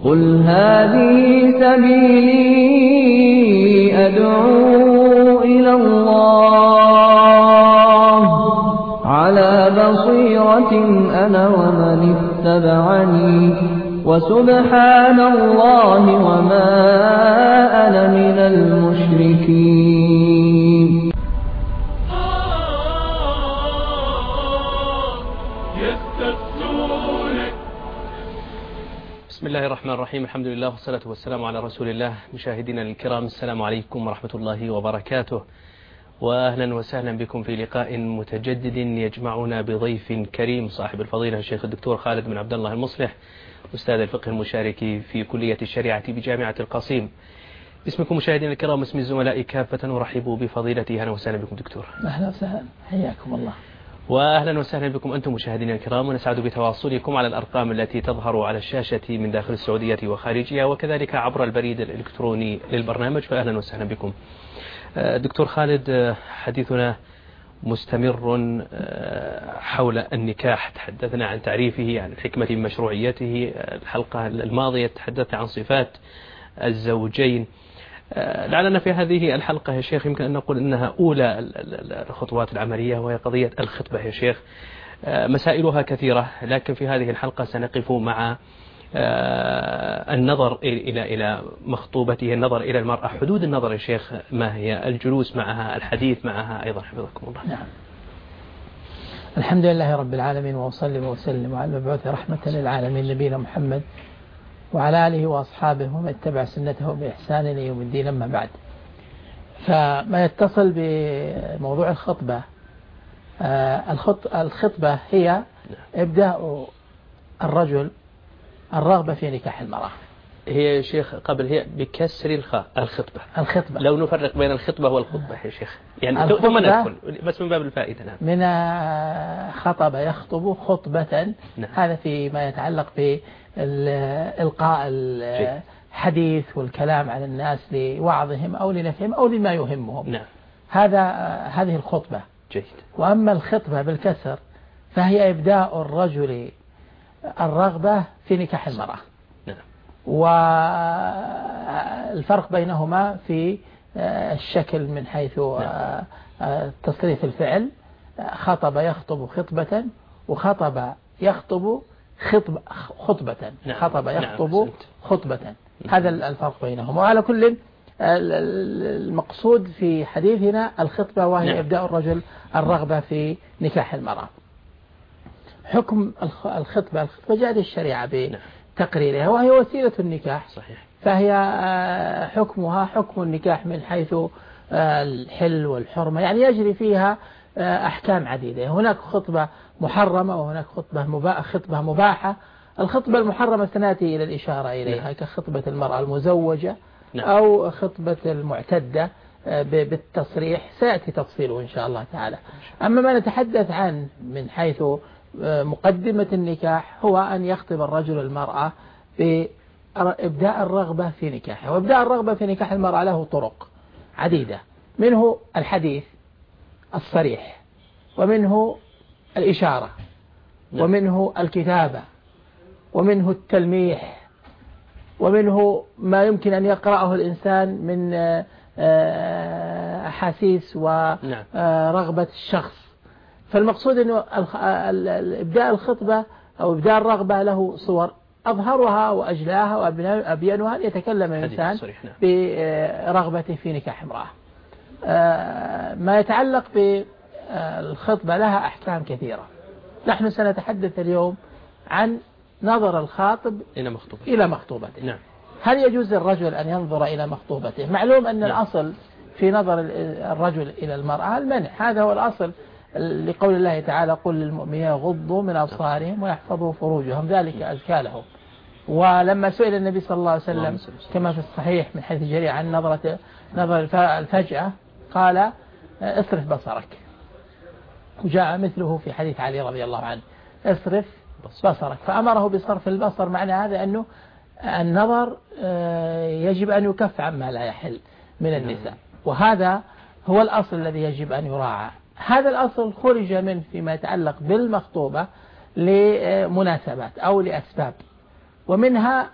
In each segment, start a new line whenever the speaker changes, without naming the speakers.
قل هذه سبيلي أدعو إلى الله على بصيرة أنا ومن اتبعني وسبحان الله وما أنا من المشركين.
بسم الله الرحمن الرحيم. الحمد لله والصلاة والسلام على رسول الله. مشاهدينا الكرام، السلام عليكم ورحمة الله وبركاته، وأهلا وسهلا بكم في لقاء متجدد يجمعنا بضيف كريم صاحب الفضيلة الشيخ الدكتور خالد بن عبد الله المصلح، أستاذ الفقه المشارك في كلية الشريعة بجامعة القصيم. باسمكم مشاهدينا الكرام، اسم الزملاء كافة، أرحب بفضيلته. أهلا وسهلا بكم دكتور.
أهلا وسهلا، حياكم الله.
وأهلا وسهلا بكم أنتم مشاهدينا الكرام، ونسعد بتواصلكم على الأرقام التي تظهر على الشاشة من داخل السعودية وخارجها، وكذلك عبر البريد الإلكتروني للبرنامج. فأهلا وسهلا بكم. دكتور خالد، حديثنا مستمر حول النكاح. تحدثنا عن تعريفه، عن الحكمة من مشروعيته. الحلقة الماضية تحدثنا عن صفات الزوجين. لعلنا في هذه الحلقة يا شيخ يمكن أن نقول أنها أولى الخطوات العملية، وهي قضية الخطبة يا شيخ. مسائلها كثيرة، لكن في هذه الحلقة سنقف مع النظر إلى مخطوبته، النظر إلى المرأة، حدود النظر يا شيخ ما هي، الجلوس معها، الحديث معها أيضا، حفظكم الله.
نعم. الحمد لله رب العالمين، وأصلي وأسلم على المبعوث رحمة للعالمين نبينا محمد وعلى آله وأصحابه ومن اتبع سنته بإحسان إلى يوم الدين. أما بعد، فما يتصل بموضوع الخطبة، الخطبة هي إبداء الرجل الرغبة في نكاح المرأة.
هي يا شيخ قبل، هي بكسر الخاء الخطبة. لو نفرق بين الخطبة والخطبة يا شيخ، يعني ثم ندخل بس من باب الفائدة. نعم.
من خطب يخطب خطبة.
نعم.
هذا فيما يتعلق بإلقاء الحديث والكلام على الناس لوعظهم أو لنفهم أو لما يهمهم.
نعم.
هذه الخطبة.
جيد.
وأما الخطبة بالكسر فهي إبداء الرجل الرغبة في نكاح المرأة.
نعم.
والفرق بينهما في الشكل من حيث تصريف الفعل. خطب يخطب خطبة، وخطب يخطب خطبة.
نعم.
خطب يخطب
نعم.
خطبة. هذا الفرق بينهما. وعلى كل المقصود في حديثنا الخطبة، وهي
نعم.
إبداء الرجل الرغبة في نكاح المرأة. حكم الخطبة جاءت الشريعة بتقريرها، وهي وسيلة النكاح.
صحيح.
فهي حكمها حكم النكاح من حيث الحل والحرمة، يعني يجري فيها أحكام عديدة. هناك خطبة محرمة وهناك خطبة مباحة. الخطبة المحرمة سنأتي إلى الإشارة إليها كخطبة المرأة المزوجة.
نعم.
أو خطبة المعتدة بالتصريح، سيأتي تفصيله إن شاء الله تعالى. أما ما نتحدث عنه من حيث مقدمة النكاح هو أن يخطب الرجل المرأة بإبداء الرغبة في نكاحه. وإبداء الرغبة في نكاح المرأة له طرق عديدة، منه الحديث الصريح، ومنه الإشارة، ومنه الكتابة، ومنه التلميح، ومنه ما يمكن أن يقرأه الإنسان من أحاسيس ورغبة الشخص. فالمقصود أنه إبداء الخطبة أو إبداء الرغبة له صور، أظهرها وأجلاها وأبينها أن يتكلم الإنسان برغبته في نكاح امرأة. ما يتعلق بالخطبة لها أحكام كثيرة. نحن سنتحدث اليوم عن نظر الخاطب إلى مخطوبته.
نعم.
هل يجوز للرجل أن ينظر إلى مخطوبته؟ معلوم أن الأصل في نظر الرجل إلى المرأة المنع، هذا هو الأصل، لقول الله تعالى: قل للمؤمنين يغضوا من أبصارهم ويحفظوا فروجهم ذلك أزكى لهم. ولما سئل النبي صلى الله عليه وسلم كما في الصحيح من حيث جري عن نظر الفجأة قال: اصرف بصرك. وجاء مثله في حديث علي رضي الله عنه: اصرف بصرك. فأمره بصرف البصر. معنى هذا أنه النظر يجب أن يكف عما لا يحل من النساء، وهذا هو الأصل الذي يجب أن يراعى. هذا الأصل خرج منه فيما يتعلق بالمخطوبة لمناسبات أو لأسباب. ومنها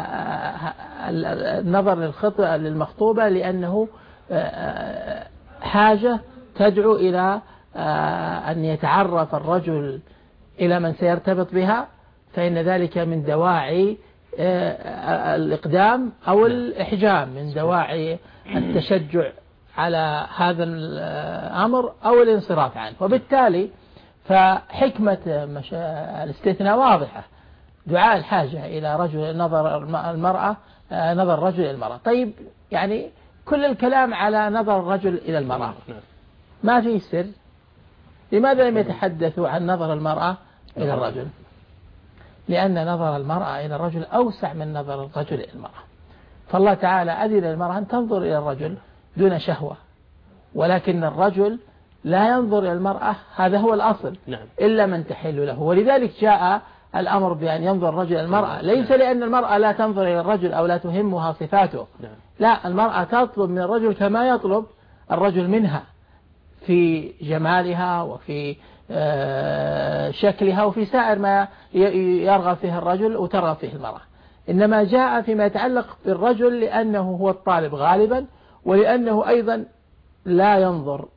النظر للمخطوبة لأنه حاجة تدعو إلى أن يتعرف الرجل إلى من سيرتبط بها، فإن ذلك من دواعي الإقدام أو الإحجام، من دواعي التشجع على هذا الأمر أو الانصراف عنه. وبالتالي فحكمة الاستثناء واضحة، دعاء الحاجة إلى رجل نظر المرأة، نظر الرجل إلى المرأة. طيب يعني كل الكلام على نظر الرجل إلى المرأة، ما فيه سر، لماذا لم يتحدثوا عن نظر المرأة إلى الرجل؟ لأن نظر المرأة إلى الرجل أوسع من نظر الرجل إلى المرأة. فالله تعالى أذن للمرأة أن تنظر إلى الرجل دون شهوة، ولكن الرجل لا ينظر إلى المرأة، هذا هو الأصل، إلا من تحل له. ولذلك جاء الأمر بأن ينظر الرجل إلى المرأة، ليس لأن المرأة لا تنظر إلى الرجل أو لا تهمها صفاته، لا، المرأة تطلب من الرجل كما يطلب الرجل منها في جمالها وفي شكلها وفي سائر ما يرغب فيه الرجل وترغب فيه المرأة. إنما جاء فيما يتعلق بالرجل لأنه هو الطالب غالبا، ولأنه أيضا لا ينظر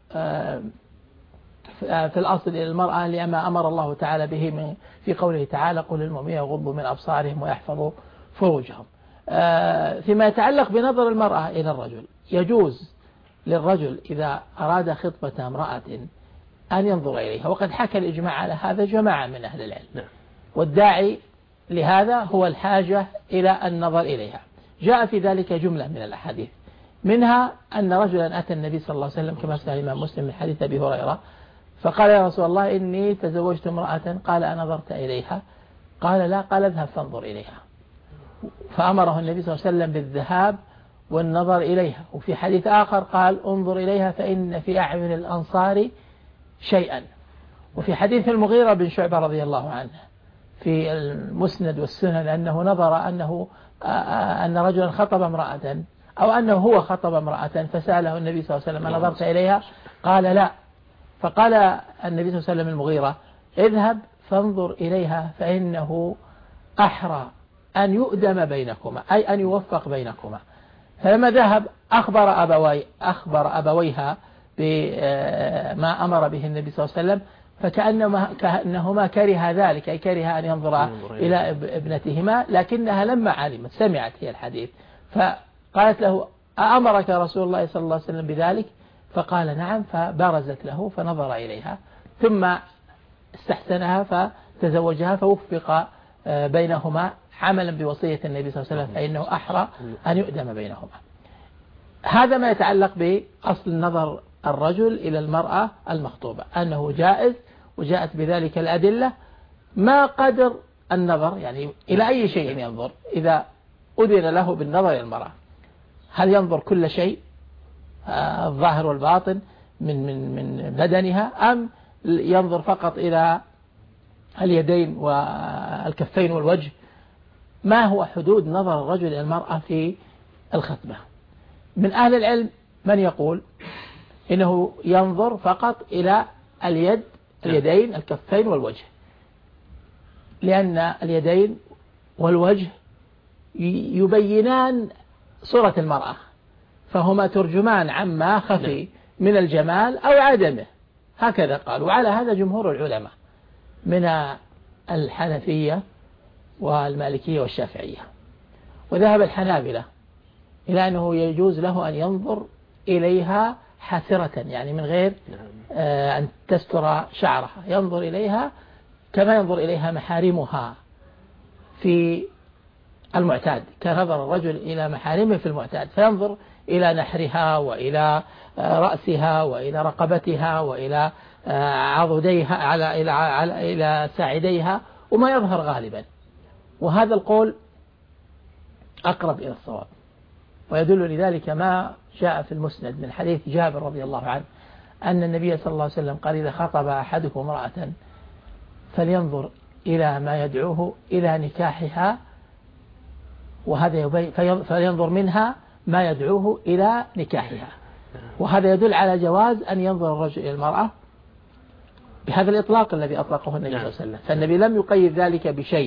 في الأصل إلى المرأة، لما أمر الله تعالى به في قوله تعالى قل للمؤمنين يغضوا من أبصارهم ويحفظوا فروجهم. فيما يتعلق بنظر المرأة إلى الرجل، يجوز للرجل إذا أراد خطبة امرأة أن ينظر إليها، وقد حكى الإجماع على هذا جماعة من أهل العلم، والداعي لهذا هو الحاجة إلى النظر إليها. جاء في ذلك جملة من الأحاديث، منها أن رجلا أتى النبي صلى الله عليه وسلم كما في الإمام مسلم من حديث أبي هريرة، فقال يا رسول الله إني تزوجت امرأة، قال أنظرت إليها؟ قال لا، قال اذهب فانظر إليها. فأمره النبي صلى الله عليه وسلم بالذهاب والنظر إليها. وفي حديث آخر قال انظر إليها فإن في أعين الأنصار شيئا. وفي حديث المغيرة بن شعبة رضي الله عنه في المسند والسنن أنه نظر أن رجلا خطب امرأة، أو أنه هو خطب امرأة، فسأله النبي صلى الله عليه وسلم نظرت إليها؟ قال لا. فقال النبي صلى الله عليه وسلم المغيرة اذهب فانظر إليها فإنه أحرى أن يؤدم بينكما، أي أن يوفق بينكما. فلما ذهب أخبر أبويها بما أمر به النبي صلى الله عليه وسلم، فكأنهما كره ذلك، أي كره أن ينظر إلى ابنتهما، لكنها لما علمت سمعت هي الحديث فقالت له أأمرك رسول الله صلى الله عليه وسلم بذلك؟ فقال نعم، فبرزت له فنظر إليها ثم استحسنها فتزوجها، فوفق بينهما عملا بوصية النبي صلى الله عليه وسلم، فإنه أحرى أن يؤدم بينهما. هذا ما يتعلق بأصل نظر الرجل إلى المرأة المخطوبة، أنه جائز، وجاءت بذلك الأدلة. ما قدر النظر، يعني إلى أي شيء ينظر إذا أذن له بالنظر إلى المرأة؟ هل ينظر كل شيء الظاهر والباطن من بدنها، أم ينظر فقط إلى اليدين والكفين والوجه؟ ما هو حدود نظر الرجل إلى المرأة في الخطبة؟ من أهل العلم من يقول إنه ينظر فقط إلى اليدين الكفين والوجه، لأن اليدين والوجه يبينان صورة المرأة، فهما ترجمان عما خفي من الجمال أو عدمه، هكذا قال. وعلى هذا جمهور العلماء من الحنفية والمالكية والشافعية. وذهب الحنابلة إلى أنه يجوز له أن ينظر إليها حاسرة، يعني من غير أن تستر شعرها، ينظر إليها كما ينظر إليها محارمها في المعتاد، كنظر الرجل إلى محارمه في المعتاد، فينظر إلى نحرها وإلى رأسها وإلى رقبتها وإلى عضديها إلى ساعديها وما يظهر غالبا. وهذا القول أقرب إلى الصواب، ويدل لذلك ما جاء في المسند من حديث جابر رضي الله عنه أن النبي صلى الله عليه وسلم قال إذا خطب أحدكم امرأة فلينظر إلى ما يدعوه إلى نكاحها، وهذا فلينظر منها ما يدعوه إلى نكاحها. وهذا يدل على جواز أن ينظر الرجل إلى المرأة بهذا الإطلاق الذي أطلقه النبي صلى الله عليه وسلم، فالنبي لم يقيد ذلك بشيء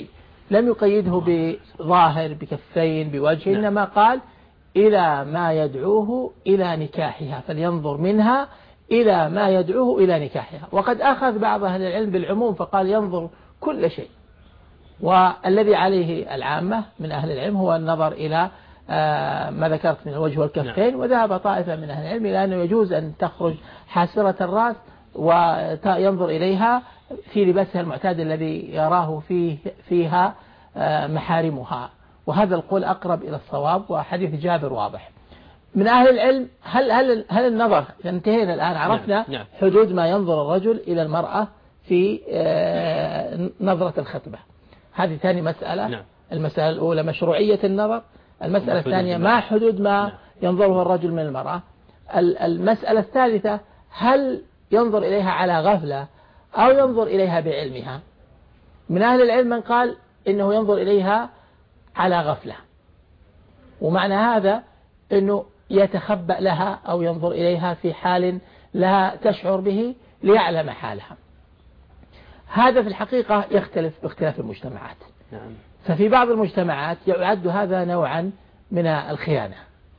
لم يقيده بظاهر بكفين بوجه، إنما قال إلى ما يدعوه إلى نكاحها، فلينظر منها إلى ما يدعوه إلى نكاحها. وقد أخذ بعض أهل العلم بالعموم فقال ينظر كل شيء، والذي عليه العامة من أهل العلم هو النظر إلى ما ذكرت من الوجه والكفين. وذهب طائفة من أهل العلم إلى أنه يجوز أن تخرج حاسرة الرأس وينظر إليها في لباسها المعتاد الذي يراه فيها محارمها، وهذا القول أقرب إلى الصواب، وحديث جابر واضح. من أهل العلم هل النظر، انتهينا الآن عرفنا حدود ما ينظر الرجل إلى المرأة في نظرة الخطبة، هذه ثاني مسألة. المسألة الأولى مشروعية النظر، المسألة الثانية ما حدود ما ينظره الرجل من المرأة. المسألة الثالثة هل ينظر إليها على غفلة أو ينظر إليها بعلمها. من أهل العلم من قال إنه ينظر إليها على غفلة، ومعنى هذا أنه يتخبأ لها أو ينظر إليها في حال لا تشعر به ليعلم حالها. هذا في الحقيقة يختلف باختلاف المجتمعات. ففي بعض المجتمعات يعد هذا نوعا من الخيانة،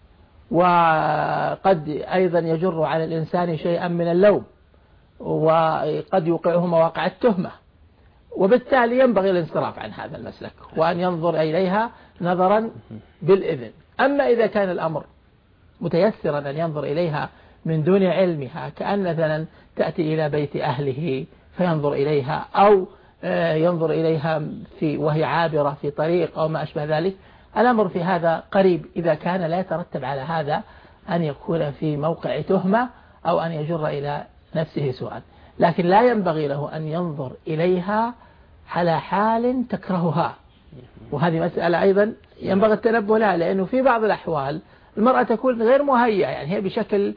وقد أيضا يجر على الإنسان شيئا من اللوم، وقد يوقعه مواقع التهمة، وبالتالي ينبغي الانصراف عن هذا المسلك وأن ينظر إليها نظرا بالإذن. أما إذا كان الأمر متيسرا أن ينظر إليها من دون علمها، كأن مثلا تأتي إلى بيت أهله فينظر إليها، أو ينظر إليها وهي عابرة في طريق أو ما أشبه ذلك، الأمر في هذا قريب إذا كان لا يترتب على هذا أن يكون في موقع تهمة أو أن يجر إلى نفسه سوءا. لكن لا ينبغي له أن ينظر إليها على حال تكرهها، وهذه مسألة أيضا ينبغي التنبه لها، لأنه في بعض الأحوال المرأة تكون غير مهيئة، يعني هي بشكل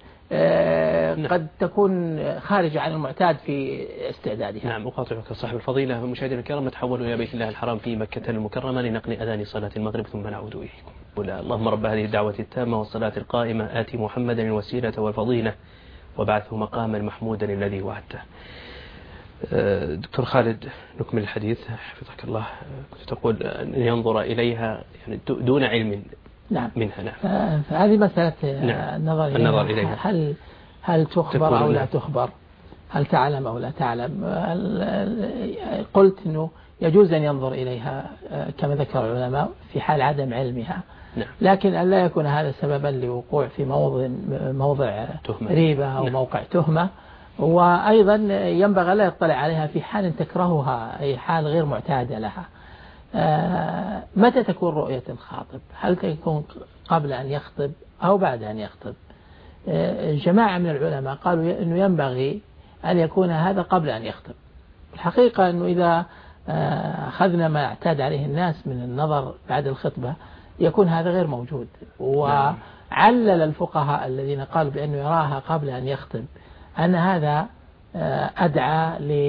قد تكون خارجة عن المعتاد في استعدادها.
نعم، أقاطعك صاحب الفضيلة. مشاهدينا الكرام، نتحول إلى بيت الله الحرام في مكة المكرمة لنقل أذان صلاة المغرب ثم نعود إليكم. اللهم رب هذه الدعوة التامة والصلاة القائمة آتي محمدا الوسيلة والفضيلة وبعثه مقاما محمودا الذي وعدته. دكتور خالد، نكمل الحديث حفظك الله. كنت تقول أن ينظر إليها يعني دون علم منها.
نعم. فهذه مسألة النظر إليها هل تخبر أو لا تخبر، هل تعلم أو لا تعلم. قلت أنه يجوز أن ينظر إليها كما ذكر العلماء في حال عدم علمها، لكن أن لا يكون هذا سببا لوقوع في موضع ريبة أو موقع تهمة. وأيضا ينبغي لا يطلع عليها في حال تكرهها، أي حال غير معتادة لها. متى تكون رؤية الخاطب؟ هل تكون قبل أن يخطب أو بعد أن يخطب؟ جماعة من العلماء قالوا أنه ينبغي أن يكون هذا قبل أن يخطب. الحقيقة أنه إذا أخذنا ما اعتاد عليه الناس من النظر بعد الخطبة يكون هذا غير موجود. وعلل الفقهاء الذين قالوا بأنه يراها قبل أن يخطب أن هذا أدعى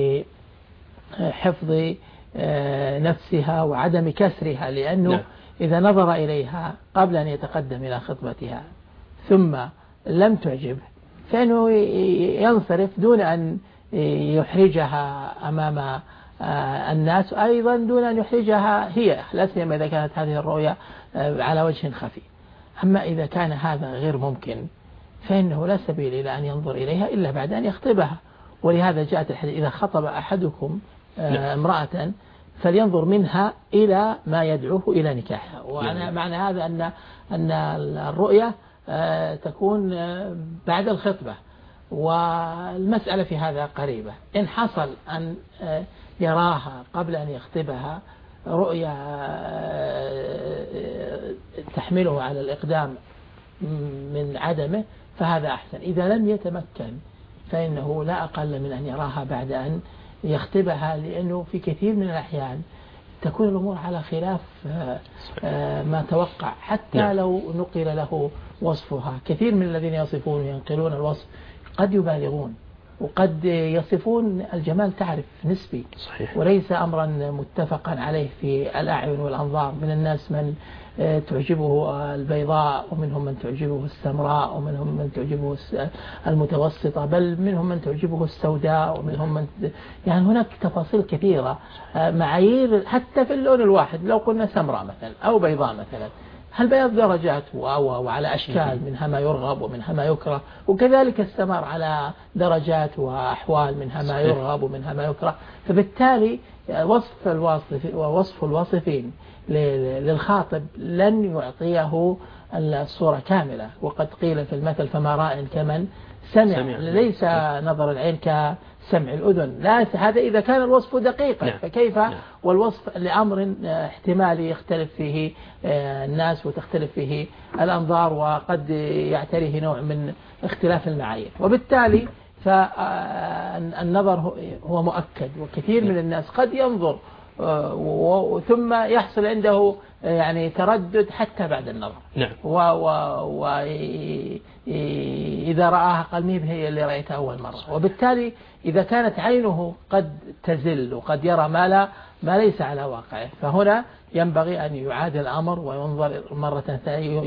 لحفظ نفسها وعدم كسرها، لأنه إذا نظر إليها قبل أن يتقدم إلى خطبتها ثم لم تعجبه فإنه ينصرف دون أن يحرجها أمام الناس، أيضا دون أن يحرجها هي، لا سيما إذا كانت هذه الرؤية على وجه خفي. أما إذا كان هذا غير ممكن فإنه لا سبيل إلى أن ينظر إليها إلا بعد أن يخطبها. ولهذا جاءت الحديث: إذا خطب أحدكم امرأة فلينظر منها إلى ما يدعوه إلى نكاحها. ومعنى هذا أن الرؤية تكون بعد الخطبة، والمسألة في هذا قريبة. إن حصل أن يراها قبل أن يخطبها رؤية تحمله على الإقدام من عدمه فهذا أحسن. إذا لم يتمكن فإنه لا أقل من أن يراها بعد أن يخطبها، لأنه في كثير من الأحيان تكون الأمور على خلاف ما توقع، حتى لو نقل له وصفها. كثير من الذين يصفون وينقلون الوصف قد يبالغون، وقد يصفون الجمال تعرف نسبي
صحيح.
وليس أمرا متفقا عليه في الأعين والأنظار. من الناس من تعجبه البيضاء، ومنهم من تعجبه السمراء، ومنهم من تعجبه المتوسطة، بل منهم من تعجبه السوداء، ومنهم من يعني هناك تفاصيل كثيرة، معايير حتى في اللون الواحد. لو قلنا سمراء مثلا أو بيضاء مثلا، البياض درجات وعلى أشكال، منها ما يرغب ومنها ما يكره، وكذلك السمر على درجات وأحوال، منها ما يرغب ومنها ما يكره. فبالتالي وصف الواصفين للخاطب لن يعطيه الصورة كاملة. وقد قيل في المثل فما راء كمن سمع. ليس نظر العين كسمع الأذن، لا، هذا إذا كان الوصف دقيقا. فكيف والوصف لأمر احتمالي يختلف فيه الناس وتختلف فيه الأنظار، وقد يعتريه نوع من اختلاف المعايير. وبالتالي فالنظر هو مؤكد، وكثير من الناس قد ينظر ثم يحصل عنده يعني تردد حتى بعد النظر. وإذا رآها قال مين هي اللي رأيتها أول مرة. وبالتالي إذا كانت عينه قد تزل وقد يرى ما ليس على واقعه، فهنا ينبغي أن يعاد الأمر وينظر مرة ثانية،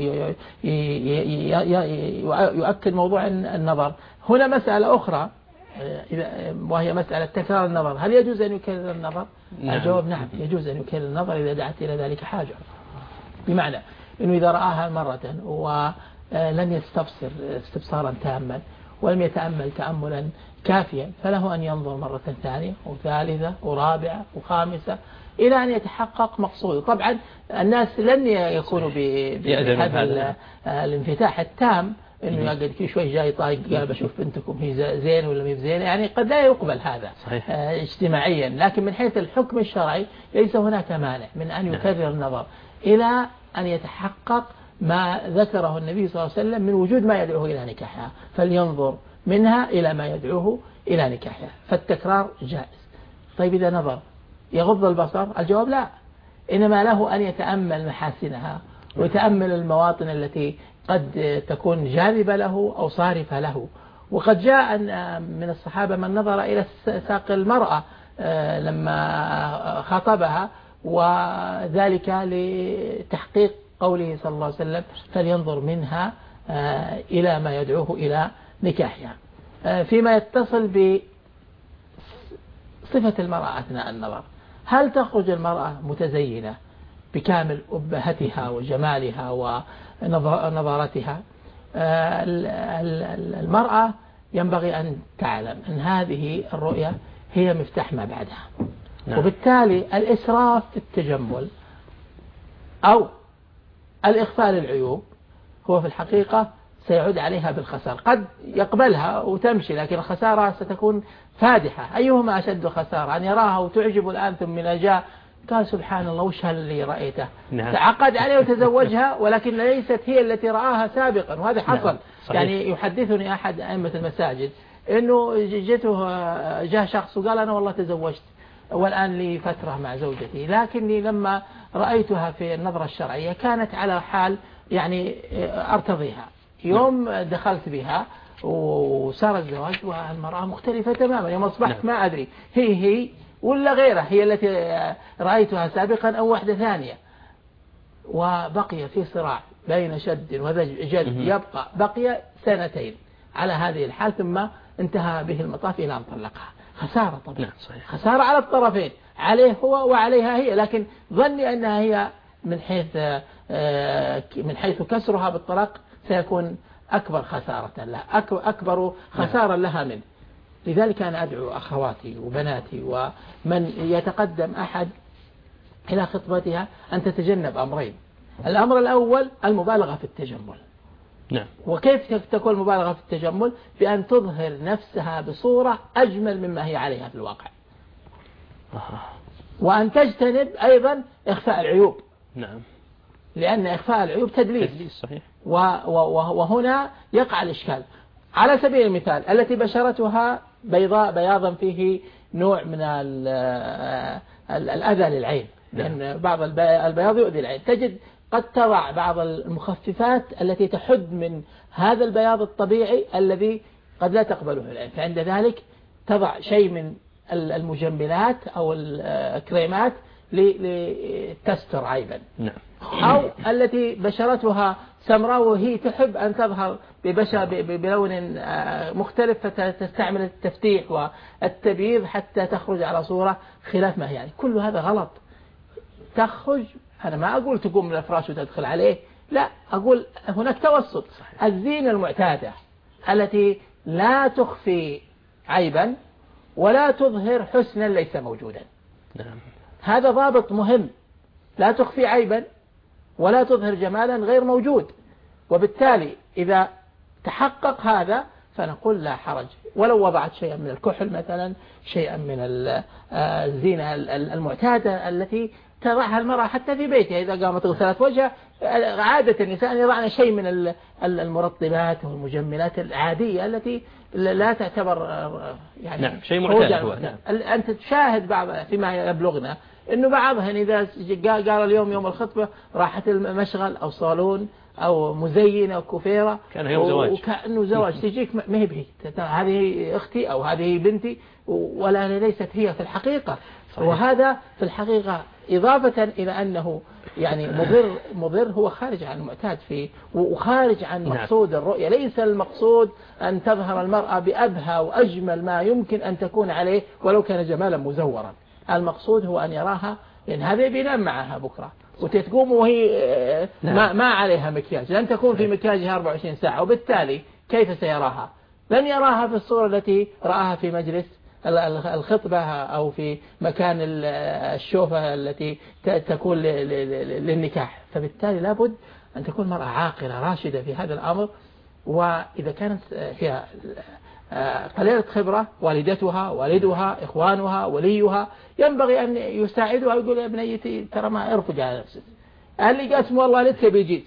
يؤكد موضوع النظر. هنا مسألة أخرى وهي مسألة تكرار النظر. هل يجوز أن يكرر النظر؟ الجواب نعم، يجوز أن يكرر النظر إذا دعت إلى ذلك حاجة. بمعنى أنه إذا رآها مرة ولم يستبصر استبصارا تاما ولم يتأمل تأملا كافيا، فله أن ينظر مرة ثانية وثالثة ورابعة وخامسة إلى أن يتحقق مقصوده. طبعا الناس لن يكونوا بهذا الانفتاح التام، إنه يقعد كل شوي جاي طايق قال بشوف بنتكم هي زين ولا مي زين، يعني قد لا يقبل هذا اجتماعيا. لكن من حيث الحكم الشرعي ليس هناك مانع من أن يكرر النظر إلى أن يتحقق ما ذكره النبي صلى الله عليه وسلم من وجود ما يدعوه إلى نكاحها، فلينظر منها إلى ما يدعوه إلى نكاحها. فالتكرار جائز. طيب إذا نظر يغض البصر؟ الجواب لا، إنما له أن يتأمل محاسنها ويتأمل المواطن التي قد تكون جاذبة له أو صارفة له. وقد جاء من الصحابة من نظر إلى ساق المرأة لما خاطبها، وذلك لتحقيق قوله صلى الله عليه وسلم فلينظر منها إلى ما يدعوه إلى نكاحها. فيما يتصل بصفة المرأة أثناء النظر، هل تخرج المرأة متزينة بكامل أبهتها وجمالها ونظارتها؟ المرأة ينبغي أن تعلم أن هذه الرؤية هي مفتاح ما بعدها. وبالتالي الإسراف في التجمل أو الإخفاء للعيوب هو في الحقيقة سيعود عليها بالخسارة. قد يقبلها وتمشي، لكن الخسارة ستكون فادحة. أيهما أشد خسارة؟ أن يراها وتعجب الآن ثم جاء قال سبحان الله وش اللي رأيته، تعقد عليه وتزوجها، ولكن ليست هي التي رآها سابقا. وهذا حصل. يعني يحدثني أحد أئمة المساجد أنه جاء شخص وقال أنا والله تزوجت والآن لي فترة مع زوجتي، لكني لما رأيتها في النظرة الشرعية كانت على حال يعني أرتضيها. يوم دخلت بها وصار الزواج والمرأة مختلفة تماما. يوم أصبحت ما أدري هي ولا غيرها، هي التي رأيتها سابقا أو واحدة ثانية. وبقي في صراع بين شد وجد، بقي سنتين على هذه الحال، ثم انتهى به المطاف إلى أن طلقها. خسارة طبعا، خسارة على الطرفين، عليه هو وعليها هي. لكن ظني أنها هي من حيث كسرها بالطلاق سيكون أكبر خسارة لها، أكبر خسارة لها منه. لذلك أنا أدعو أخواتي وبناتي ومن يتقدم أحد إلى خطبتها أن تتجنب أمرين. الأمر الأول المبالغة في التجمل. وكيف تكون المبالغة في التجمل؟ بأن تظهر نفسها بصورة أجمل مما هي عليها في الواقع. وأن تجتنب أيضا إخفاء العيوب. لأن إخفاء العيوب تدليس.
صحيح.
وهنا يقع الإشكال. على سبيل المثال التي بشرتها بيضاء بياضا فيه نوع من الأذى للعين، لأن بعض البياض يؤذي العين. تجد قد تضع بعض المخففات التي تحد من هذا البياض الطبيعي الذي قد لا تقبله العين، فعند ذلك تضع شيء من المجملات أو الكريمات لتستر عيبا. أو التي بشرتها سمراء وهي تحب أن تظهر بلون مختلف فتستعمل التفتيح والتبييض حتى تخرج على صورة خلاف ما هي. يعني كل هذا غلط. تخرج، أنا ما أقول تقوم من الفراش وتدخل عليه، لا، أقول هناك توسط. الزينة المعتادة التي لا تخفي عيبا ولا تظهر حسنا ليس موجودا. هذا ضابط مهم، لا تخفي عيبا ولا تظهر جمالا غير موجود. وبالتالي إذا تحقق هذا فنقول لا حرج، ولو وضعت شيئا من الكحل مثلا، شيئا من الزينة المعتادة التي تضعها المرأة حتى في بيتها إذا قامت غسلت وجهها. عادة النساء يضعن شيء من المرطبات والمجملات العادية التي لا تعتبر يعني
نعم شيء معتاد.
أنت تشاهد بعض فيما يبلغنا إنه بعضهن إذا قال اليوم يوم الخطبة راحت المشغل أو صالون أو مزينة أو كوفيرة
كان يوم زواج،
وكأنه زواج، تجيك ما هي به، هذه أختي أو هذه بنتي، ولا ليست هي في الحقيقة. صحيح. وهذا في الحقيقة إضافة إلى أنه يعني مضر، هو خارج عن المعتاد فيه وخارج عن مقصود الرؤية. ليس المقصود أن تظهر المرأة بأبهى وأجمل ما يمكن أن تكون عليه ولو كان جمالا مزورا. المقصود هو أن يراها، لأن هذا بينام معها بكرة وتتقوم وهي ما عليها مكياج، لن تكون في مكياجها 24 ساعة، وبالتالي كيف سيراها؟ لن يراها في الصورة التي رآها في مجلس الخطبة أو في مكان الشوفة التي تكون للنكاح. فبالتالي لابد أن تكون مرأة عاقلة راشدة في هذا الأمر. وإذا كانت فيها قليلة خبرة، والدتها، والدها، إخوانها، وليها ينبغي أن يساعدها ويقول يا بنيتي ترى ما ارفق على نفسك، اللي قسم الله لك بيجيت،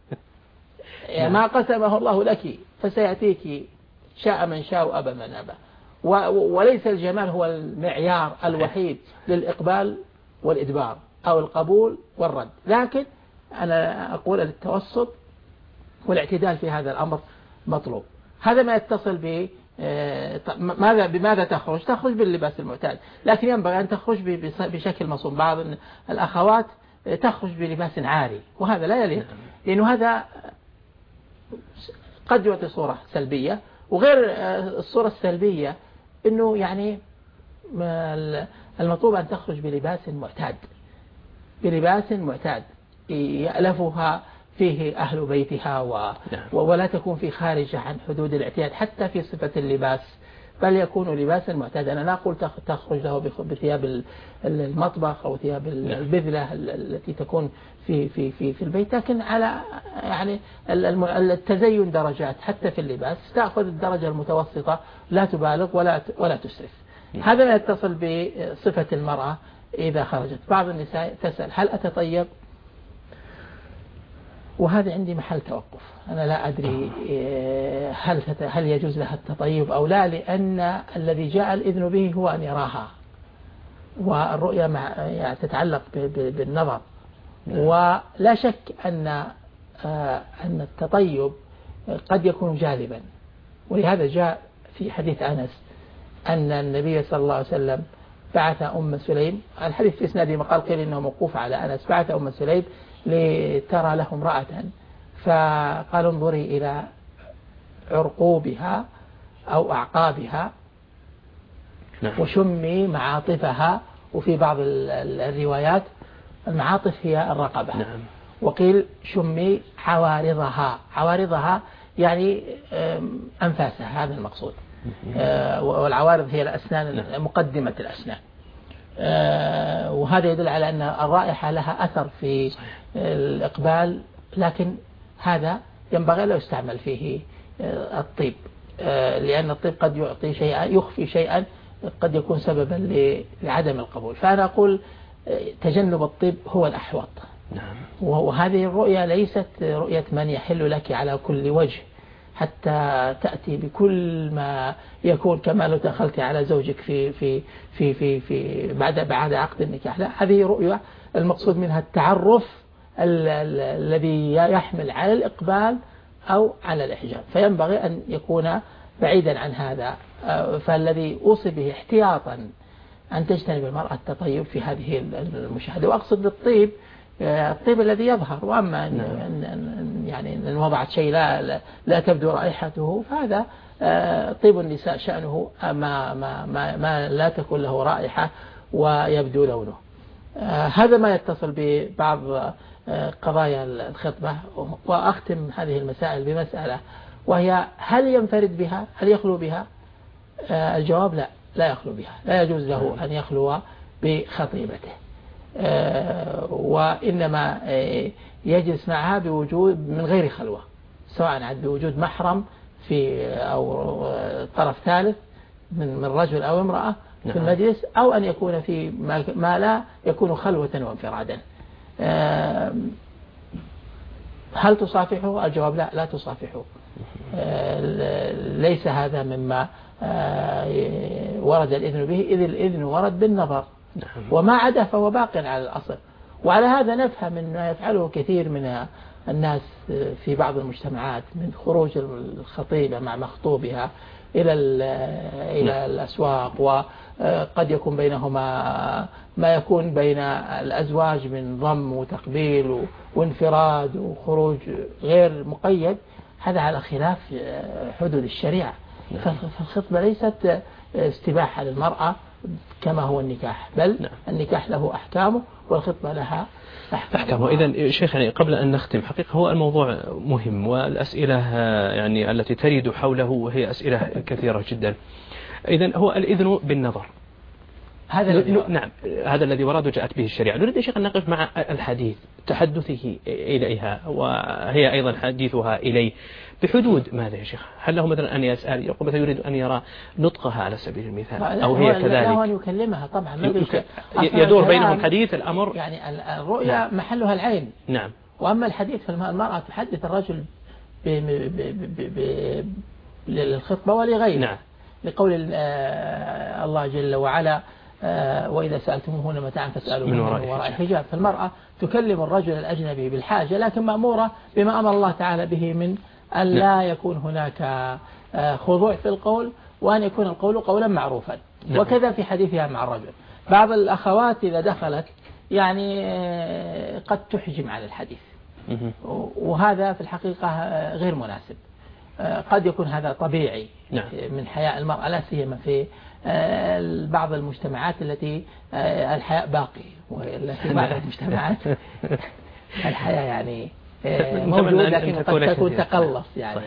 ما قسمه الله لك فسيأتيك شاء من شاء وأبى من أبى. وليس الجمال هو المعيار الوحيد للإقبال والإدبار أو القبول والرد، لكن أنا أقول التوسط والاعتدال في هذا الأمر مطلوب. هذا ما يتصل ب بماذا تخرج باللباس المعتاد، لكن ينبغي أن تخرج بشكل مصون. بعض الأخوات تخرج بلباس عاري وهذا لا يليق، لأنه هذا قد يعطي صورة سلبية. وغير الصورة السلبية أنه يعني المطلوب أن تخرج بلباس معتاد يألفها فيه أهل بيتها ولا تكون في خارج عن حدود الاعتياد حتى في صفة اللباس، بل يكون لباسا معتادا. أنا لا أقول تخرج له بثياب المطبخ أو ثياب البذلة التي تكون في البيت، لكن على يعني التزين درجات حتى في اللباس، تأخذ الدرجة المتوسطة، لا تبالغ ولا تسرف. هذا ما يتصل بصفة المرأة إذا خرجت. بعض النساء تسأل هل أتطيب؟ وهذا عندي محل توقف. أنا لا أدري هل يجوز لها التطيب أو لا، لأن الذي جاء الإذن به هو أن يراها، والرؤية يعني تتعلق بالنظر. ولا شك أن التطيب قد يكون جاذبا، ولهذا جاء في حديث أنس أن النبي صلى الله عليه وسلم بعث أم سليم، الحديث في إسناده مقال قيل إنه موقوف على أنس، بعث أم سليم لترى له امرأة، فقال انظري إلى عرقوبها أو أعقابها وشمي معاطفها. وفي بعض الروايات المعاطف هي الرقبة، وقيل شمي عوارضها يعني أنفاسها، هذا المقصود. والعوارض هي الأسنان، مقدمة الأسنان. وهذا يدل على أن الرائحة لها أثر في الإقبال، لكن هذا ينبغي لا يستعمل فيه الطيب، لأن الطيب قد يعطي شيئا يخفي شيئا قد يكون سببا لعدم القبول. فأنا أقول تجنب الطيب هو الأحوط. وهذه الرؤية ليست رؤية من يحل لك على كل وجه حتى تأتي بكل ما يكون كما لو دخلت على زوجك في بعد عقد النكاح. لا، هذه رؤية المقصود منها التعرف الذي يحمل على الإقبال أو على الإحجاب، فينبغي أن يكون بعيدا عن هذا، فالذي أوصي به احتياطا أن تجتنب المرأة التطيب في هذه المشاهدة. وأقصد بالطيب الطيب الذي يظهر، وأما يعني إن وضعت شيء لا تبدو رائحته فهذا طيب النساء شأنه ما لا تكون له رائحة ويبدو لونه. هذا ما يتصل ببعض قضايا الخطبة. وأختم هذه المسائل بمسألة، وهي هل ينفرد بها؟ هل يخلو بها؟ الجواب لا يخلو بها، لا يجوز له أن يخلو بخطيبته، وإنما يجلس معها بوجود من غير خلوة، سواء عاد بوجود محرم في أو طرف ثالث من رجل أو امرأة في المجلس، أو أن يكون في ما لا يكون خلوة وانفرادا. هل تصافحه؟ الجواب لا تصافحه. ليس هذا مما ورد الإذن به، إذ الإذن ورد بالنظر، وما عدا فهو باق على الأصل. وعلى هذا نفهم أنه يفعله كثير من الناس في بعض المجتمعات من خروج الخطيبة مع مخطوبها إلى الأسواق، وقد يكون بينهما ما يكون بين الأزواج من ضم وتقبيل وانفراد وخروج غير مقيد. هذا على خلاف حدود الشريعة. فالخطبة ليست استباحة للمرأة كما هو النكاح، بل النكاح له أحكامه والخطبة لها أحكامه.
إذن شيخ، يعني قبل أن نختم، حقيقة هو الموضوع مهم، والأسئلة يعني التي تريد حوله هي أسئلة كثيرة جدا. إذن هو الإذن بالنظر، نعم، هذا الذي ورد جاءت به الشريعة. نريد يا شيخ أن نقف مع الحديث، تحدثه إليها وهي أيضا حديثها إليه بحدود ماذا يا شيخ؟ هل له مثلا أن يسأل، يقول مثلا يريد أن يرى نطقها على سبيل المثال، أو هي كذلك؟
لا، أن يكلمها طبعا،
يدور بينهم حديث الأمر،
يعني الرؤيا محلها العين.
نعم.
وأما الحديث فالمرأة تحدث الرجل للخطبة ولغيره.
نعم.
لقول الله جل وعلا وإذا سألتموهن متاعا فاسألوهن من وراء حجاب. فالمرأة تكلم الرجل الأجنبي بالحاجة، لكن مأمورة بما أمر الله تعالى به من أن لا يكون هناك خضوع في القول، وأن يكون القول قولا معروفا. وكذا في حديثها مع الرجل. بعض الأخوات إذا دخلت يعني قد تحجم على الحديث، وهذا في الحقيقة غير مناسب. قد يكون هذا طبيعي من حياء المرأة، لا سيما في بعض المجتمعات التي الحياء باقي، والتي بعض المجتمعات الحياء يعني موجود لكن قد تكون تقلص يعني.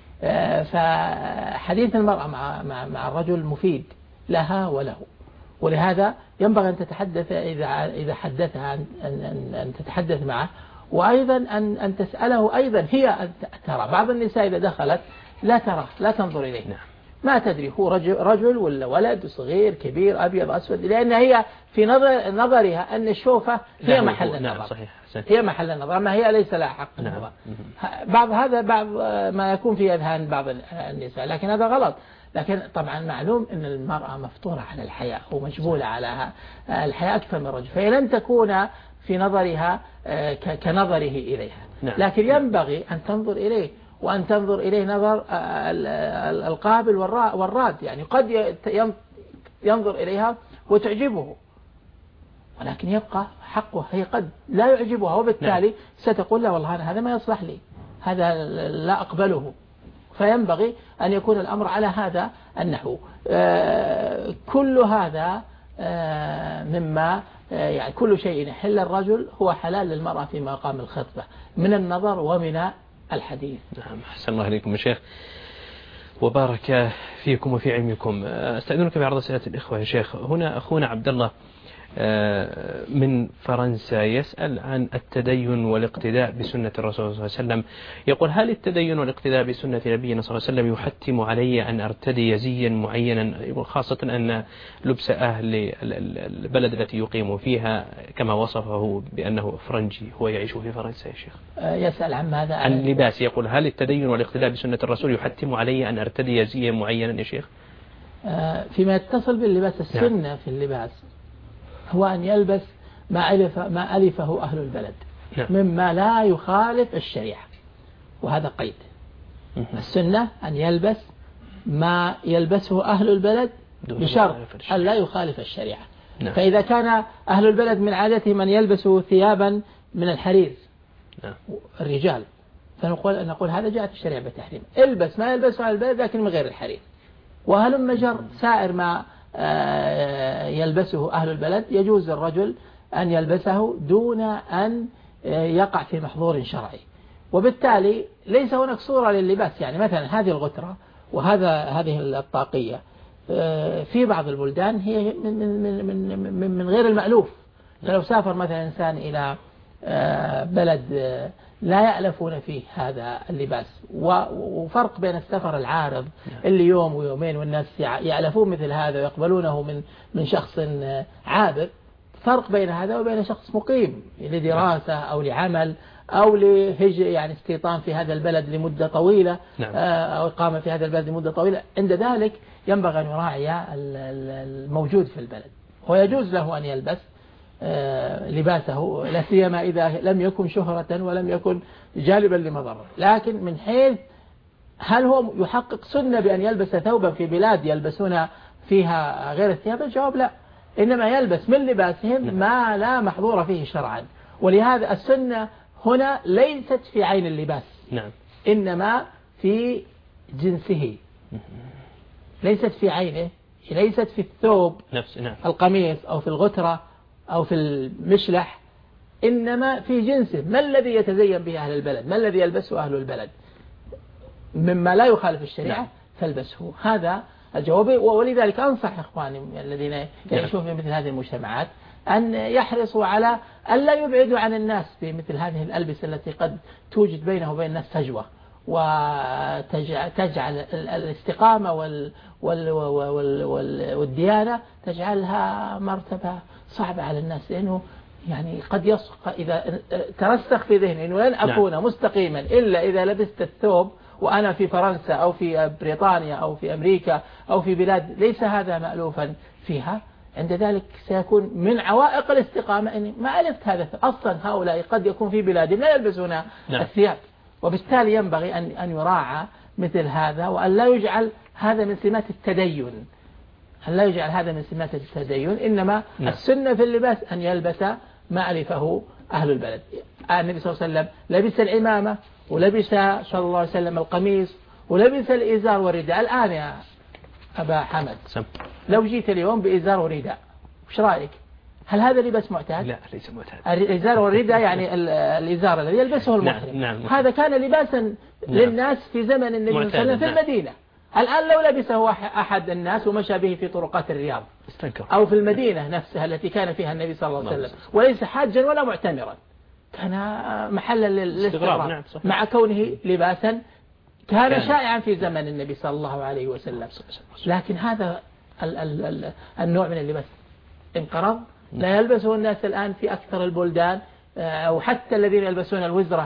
فحديث المرأة مع الرجل مفيد لها وله، ولهذا ينبغي أن تتحدث إذا حدثها أن تتحدث معه، وأيضا أن تسأله أيضا هي أن ترى. بعض النساء إذا دخلت لا ترى، لا تنظر إليه، ما تدري هو رجل ولا ولد، صغير كبير أبيض أسود، لأن هي في نظرها أن الشوفة هي محل النظر. صحيح. هي محل النظر، أما هي ليس لها حق النظر. بعض ما يكون في أذهان بعض النساء، لكن هذا غلط. لكن طبعا معلوم أن المرأة مفطورة على الحياء ومجبولة على الحياء أكثر من الرجل، فهي لن تكون في نظرها كنظره إليها. لكن ينبغي أن تنظر إليه، وأن تنظر إليه نظر القابل والراد. يعني قد ينظر إليها وتعجبه، ولكن يبقى حقه، هي قد لا يعجبها، وبالتالي ستقول لا والله هذا ما يصلح لي، هذا لا أقبله. فينبغي أن يكون الأمر على هذا النحو. كل هذا مما يعني كل شيء يحل الرجل هو حلال للمرأة في مقام الخطبة من النظر ومن الحديث.
نعم. أحسن الله إليكم يا شيخ، وبارك فيكم وفي علمكم. استأذنك بعرض أسئلة الإخوة يا شيخ. هنا أخونا عبد الله من فرنسا يسأل عن التدين والاقتداء بسنة الرسول صلى الله عليه وسلم. يقول: هل التدين والاقتداء بسنة نبينا صلى الله عليه وسلم يحتم علي أن أرتدي زيا معينا، خاصة أن لبس أهل البلد التي يقيم فيها كما وصفه بأنه فرنجي هو يعيش في فرنسا يا شيخ؟
يسأل عن ماذا؟
عن اللباس. يقول: هل التدين والاقتداء بسنة الرسول يحتم علي أن أرتدي زيا معينا يا شيخ؟
فيما يتصل باللباس، السنة في اللباس هو أن يلبس ما ألفه أهل البلد مما لا يخالف الشريعة، وهذا قيد. السنة أن يلبس ما يلبسه أهل البلد بشرط أن لا يخالف الشريعة.
نعم.
فإذا كان أهل البلد من عادتهم أن يلبسوا ثيابا من الحرير
نعم.
الرجال، فنقول هذا جاءت الشريعة بالتحريم، البس ما يلبسه أهل البلد لكن من غير الحرير. وهل مجر سائر ما يلبسه أهل البلد يجوز الرجل أن يلبسه دون أن يقع في محظور شرعي. وبالتالي ليس هناك صورة لللباس، يعني مثلا هذه الغترة هذه الطاقية في بعض البلدان هي من غير المألوف. فلو سافر مثلا إنسان إلى بلد لا يألفون فيه هذا اللباس، وفرق بين السفر العارض اللي يوم ويومين والناس يألفون مثل هذا ويقبلونه من شخص عابر، فرق بين هذا وبين شخص مقيم لدراسة أو لعمل أو يعني استيطان في هذا البلد لمدة طويلة.
نعم.
أو إقامة في هذا البلد لمدة طويلة. عند ذلك ينبغي أن يراعي الموجود في البلد، ويجوز له أن يلبس لباسه، لا سيما إذا لم يكن شهرة ولم يكن جالبا لمضرة. لكن من حيث هل هو يحقق سنة بأن يلبس ثوبا في بلاد يلبسون فيها غير الثياب؟ الجواب لا، إنما يلبس من لباسهم ما لا محظور فيه شرعا. ولهذا السنة هنا ليست في عين اللباس،
نعم،
إنما في جنسه، ليست في عينه، ليست في الثوب
نفس نعم.
القميص أو في الغترة أو في المشلح، إنما في جنسه. ما الذي يتزين به أهل البلد؟ ما الذي يلبسه أهل البلد مما لا يخالف الشريعة؟
نعم.
فالبسه. هذا الجواب. ولذلك أنصح إخواني الذين يعيشون في مثل هذه المجتمعات أن يحرصوا على أن لا يبعدوا عن الناس بمثل هذه الألبسة التي قد توجد بينه وبين الناس فجوة، وتجعل الاستقامة والديانة تجعلها مرتبة صعبة على الناس، لأنه يعني قد إذا ترسخ في ذهني أنه لن أكون مستقيما إلا إذا لبست الثوب وأنا في فرنسا أو في بريطانيا أو في أمريكا أو في بلاد ليس هذا مألوفا فيها، عند ذلك سيكون من عوائق الاستقامة أني ما ألفت هذا. أصلا هؤلاء قد يكون في بلاد لا يلبسون الثياب، وبالتالي ينبغي أن يراعى مثل هذا، وأن لا يجعل هذا من سمات التدين، أن لا يجعل هذا من سمات التدين. إنما السنة في اللباس أن يلبس ما ألفه أهل البلد. النبي صلى الله عليه وسلم لبس العمامة، ولبس صلى الله عليه وسلم القميص، ولبس الإزار والرداء. الآن يا أبا حمد لو جيت اليوم بإزار ورداء وش رأيك؟ هل هذا لباس معتاد؟
لا، ليس معتاد.
الإزار والرداء يعني الإزار الذي يلبسه المحرم.
نعم.
هذا كان لباسا للناس في زمن النبي صلى الله عليه وسلم في المدينة. الآن لو لبسه أحد الناس ومشى به في طرقات الرياض أو في المدينة نفسها التي كان فيها النبي صلى الله عليه وسلم وليس حاجا ولا معتمرا، كان محلا للاستغراب مع كونه لباسا كان شائعا في زمن النبي صلى الله عليه وسلم. لكن هذا النوع من اللباس انقرض، لا يلبسه الناس الآن في أكثر البلدان، أو حتى الذين يلبسون الوزرة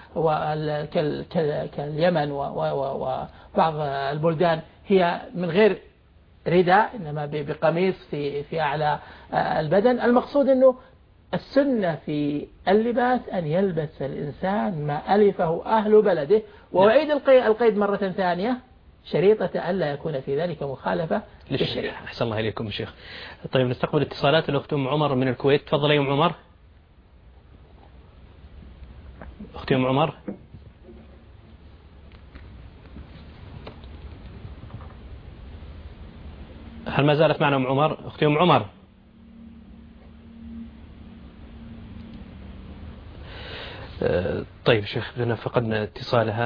كاليمن وبعض البلدان هي من غير رداء إنما بقميص في أعلى البدن. المقصود أنه السنة في اللباس أن يلبس الإنسان ما ألفه أهل بلده. وأعيد القيد مرة ثانية، شريطة ألا يكون في ذلك مخالفة للشريعة.
أحسن الله إليكم شيخ. طيب نستقبل اتصالات. الأخت أم عمر من الكويت، تفضل يا أم عمر. أختي أم عمر. هل ما زالت معنا أم عمر؟ أختي أم عمر. طيب شيخ، لنا فقدنا اتصالها.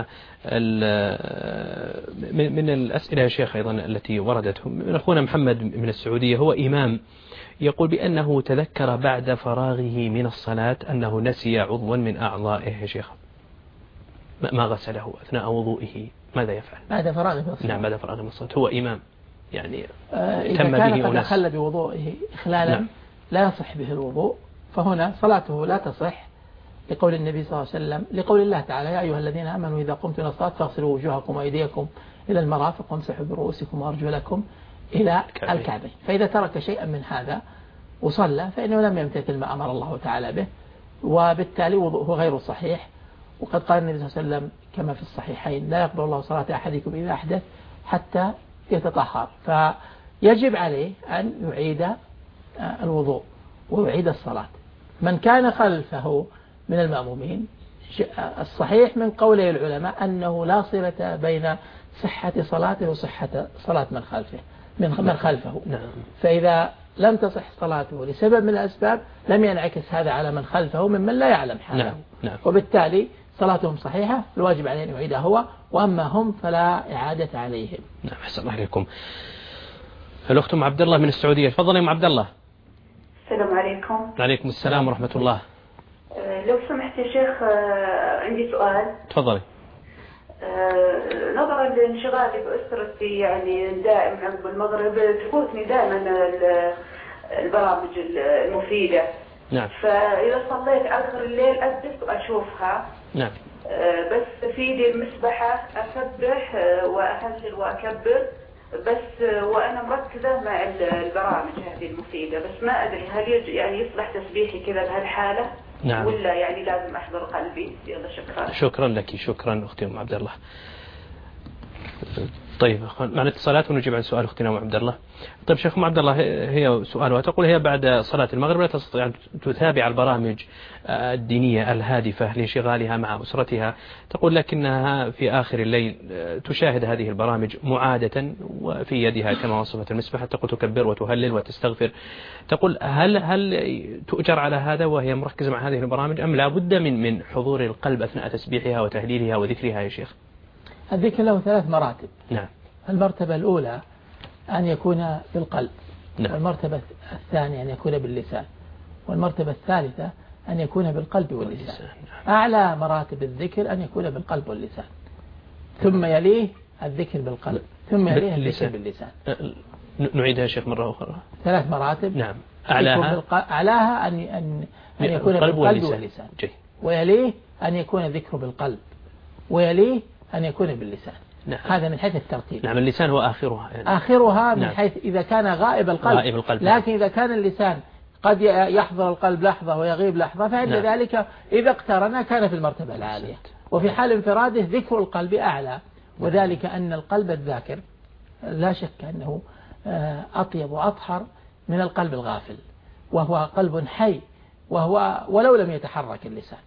من الأسئلة يا شيخ أيضا التي وردت من أخونا محمد من السعودية، هو إمام يقول بأنه تذكر بعد فراغه من الصلاة أنه نسي عضوا من أعضائه يا شيخ، ما غسله أثناء وضوئه، ماذا يفعل؟
بعد فراغه من الصلاة.
نعم، بعد فراغه من الصلاة، هو إمام يعني
إذا كان قد أخل بوضوئه إخلالا لا يصح به الوضوء، فهنا صلاته لا تصح، لقول النبي صلى الله عليه وسلم، لقول الله تعالى: يا أيها الذين آمنوا إذا قمتم إلى الصلاة فاغسلوا وجوهكم وأيديكم إلى المرافق وامسحوا برؤوسكم وأرجلكم إلى الكعبين. فإذا ترك شيئا من هذا وصلى فإنه لم يمتثل ما أمر الله تعالى به، وبالتالي وضوءه غير صحيح. وقد قال النبي صلى الله عليه وسلم كما في الصحيحين: لا يقبل الله صلاة أحدكم إذا أحدث حتى يتطهر، فيجب عليه أن يعيد الوضوء ويعيد الصلاة. من كان خلفه من المأمومين الصحيح من قولي العلماء أنه لا صلة بين صحة صلاته وصحة صلاة من خلفه. فإذا لم تصح صلاته لسبب من الأسباب لم ينعكس هذا على من خلفه ممن لا يعلم حاله. وبالتالي صلاتهم صحيحة، الواجب عليه أن يعيدها هو، وأما هم فلا إعادة عليهم.
نعم، أحسن الله عليكم. الأخت أم عبد الله من السعودية، تفضل يا أم عبد الله.
السلام عليكم.
وعليكم السلام ورحمة الله.
لو سمحت يا شيخ عندي سؤال.
تفضلي.
نظرا لانشغالي بأسرتي يعني دائم عقب المغرب تفوتني دائما البرامج المفيدة.
نعم.
فإذا صليت آخر الليل أجلس وأشوفها.
نعم.
بس في يدي المسبحة أسبح وأهلل وأكبر بس وأنا مركزة مع البرامج هذه المفيدة، بس ما أدري هل يعني يصلح تسبيحي كذا بهالحالة؟
نعم.
ولا يعني لازم أحضر قلبي؟ يلا شكرا.
شكرا لك، شكرا أختي أم عبد الله. طيب معنا اتصالات ونجيب عن سؤال أختنا أم عبد الله. طيب شيخ أم عبد الله، هي سؤالها تقول هي بعد صلاة المغرب لا تستطيع أن تتابع البرامج الدينية الهادفة لانشغالها مع أسرتها، تقول لكنها في آخر الليل تشاهد هذه البرامج معادة وفي يدها كما وصفت المسبحة، تقول تكبر وتهلل وتستغفر. تقول هل تؤجر على هذا وهي مركزة مع هذه البرامج أم لا بد من حضور القلب أثناء تسبيحها وتهليلها وذكرها يا شيخ؟
الذكر له 3 مراتب.
نعم.
المرتبة الأولى أن يكون بالقلب.
نعم.
والمرتبة الثانية أن يكون باللسان. والمرتبة الثالثة أن يكون بالقلب واللسان. أعلى مراتب الذكر أن يكون بالقلب واللسان، ثم يليه الذكر بالقلب، ثم يليه الذكر باللسان.
نعيدها يا شيخ مرة أخرى.
3 مراتب.
نعم.
أعلاها أن يكون بالقلب واللسان، ويليه أن يكون الذكر بالقلب، ويليه أن يكون باللسان.
نعم.
هذا من حيث الترتيب.
نعم، اللسان هو آخرها يعني.
آخرها من
نعم.
حيث إذا كان غائب القلب. لكن إذا كان اللسان قد يحضر القلب لحظة ويغيب لحظة، فعند
نعم.
ذلك إذا اقترنا كان في المرتبة العالية. وفي حال انفراده ذكر القلب أعلى، وذلك أن القلب الذاكر لا شك أنه أطيب وأطهر من القلب الغافل، وهو قلب حي، وهو ولو لم يتحرك اللسان.